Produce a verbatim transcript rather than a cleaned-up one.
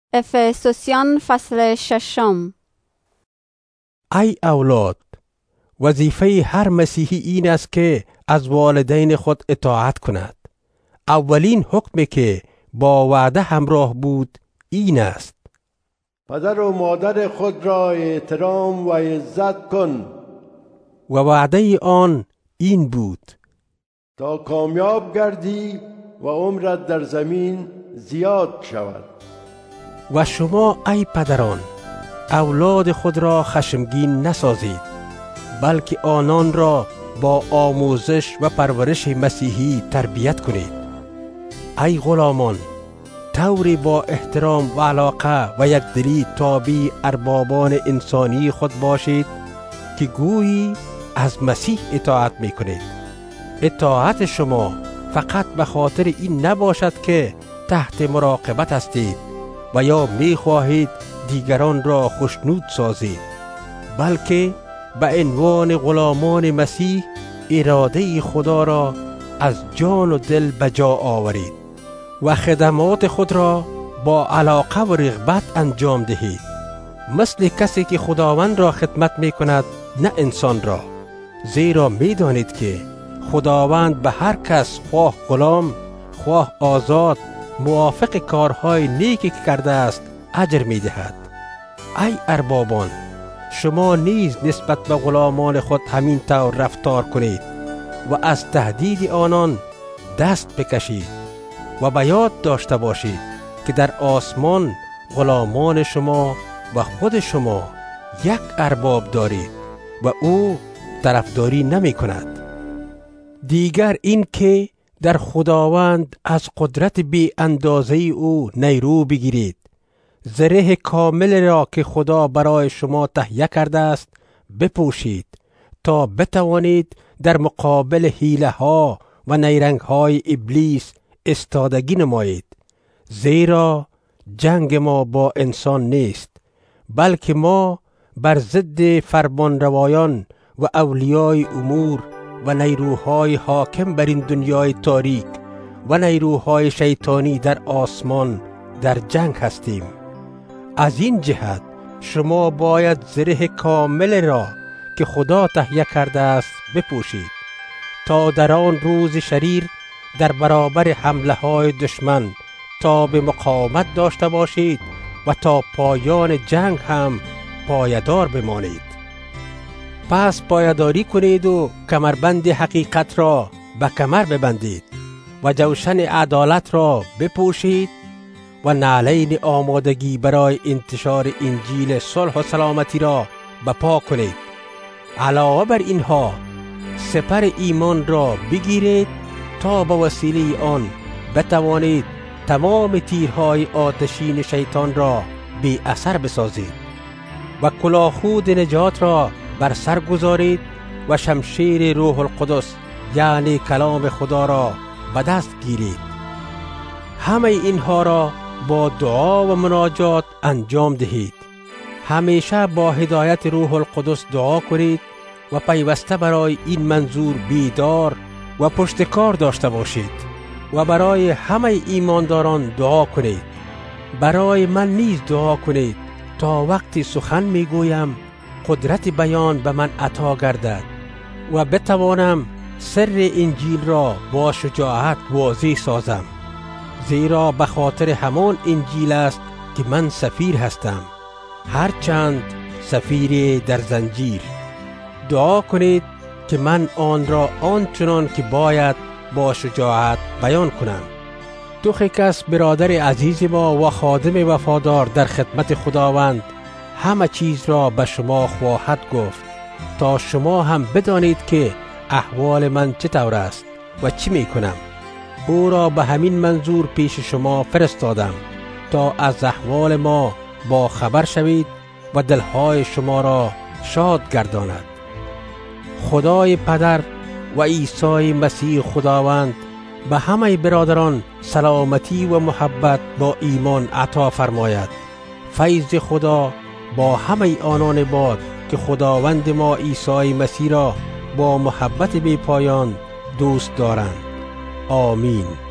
افسوسیان فصل ششم. ای اولاد، وظیفه هر مسیحی این است که از والدین خود اطاعت کند. اولین حکمی که با وعده همراه بود این است: پدر و مادر خود را احترام و عزت کن. و وعده آن این بود: تا کامیاب گردی و عمرت در زمین زیاد شود. و شما ای پدران، اولاد خود را خشمگین نسازید، بلکه آنان را با آموزش و پرورش مسیحی تربیت کنید. ای غلامان، طوری با احترام و علاقه و یکدلی تابع اربابان انسانی خود باشید که گویی از مسیح اطاعت می کنید. اطاعت شما فقط به خاطر این نباشد که تحت مراقبت هستید و یا می خواهید دیگران را خوشنود سازید، بلکه به عنوان غلامان مسیح اراده خدا را از جان و دل به جا آورید و خدمات خود را با علاقه و رغبت انجام دهید، مثل کسی که خداوند را خدمت می کند، نه انسان را. زیرا می دانید که خداوند به هر کس، خواه غلام خواه آزاد، موافق کارهای نیکی که کرده است اجر می دهد. ای اربابان، شما نیز نسبت به غلامان خود همین طور رفتار کنید و از تهدید آنان دست بکشید و به یاد داشته باشید که در آسمان غلامان شما و خود شما یک ارباب دارید و او طرفداری نمی کند. دیگر این که در خداوند از قدرت بی اندازه او نیرو بگیرید، زره کامل را که خدا برای شما تهیه کرده است بپوشید تا بتوانید در مقابل حیله ها و نیرنگ های ابلیس استادگی نمایید. زیرا جنگ ما با انسان نیست، بلکه ما بر ضد فرمانروایان و اولیای امور و نیروهای حاکم بر این دنیای تاریک و نیروهای شیطانی در آسمان در جنگ هستیم. از این جهت شما باید زره کامل را که خدا تهیه کرده است بپوشید تا در آن روز شریر در برابر حمله های دشمن تا به مقاومت داشته باشید و تا پایان جنگ هم پایدار بمانید. پس پایداری کنید و کمربند حقیقت را به کمر ببندید و جوشن عدالت را بپوشید و نعلین آمادگی برای انتشار انجیل صلح و سلامتی را به پا کنید. علاوه بر اینها سپر ایمان را بگیرید تا به وسیله آن بتوانید تمام تیرهای آتشین شیطان را بی اثر بسازید و کلاهخود نجات را بر سر گذارید و شمشیر روح القدس یعنی کلام خدا را به دست گیرید. همه اینها را با دعا و مناجات انجام دهید. همیشه با هدایت روح القدس دعا کنید و پیوسته برای این منظور بیدار و پشتکار داشته باشید و برای همه ایمانداران دعا کنید. برای من نیز دعا کنید تا وقتی سخن میگویم قدرت بیان به من عطا گردد و بتوانم سر انجیل را با شجاعت واضح سازم. زیرا به خاطر همان انجیل است که من سفیر هستم، هرچند سفیر در زنجیر. دعا کنید که من آن را آنچنان که باید با شجاعت بیان کنم. توخیکس برادر عزیز ما و خادم وفادار در خدمت خداوند همه چیز را به شما خواهد گفت تا شما هم بدانید که احوال من چطور است و چی می کنم. او را به همین منظور پیش شما فرستادم تا از احوال ما با خبر شوید و دلهای شما را شاد گرداند. خدای پدر و عیسی مسیح خداوند به همه برادران سلامتی و محبت با ایمان عطا فرماید. فیض خدا با همه آنان باد که خداوند ما عیسی مسیح را با محبت بی پایان دوست دارند. آمین.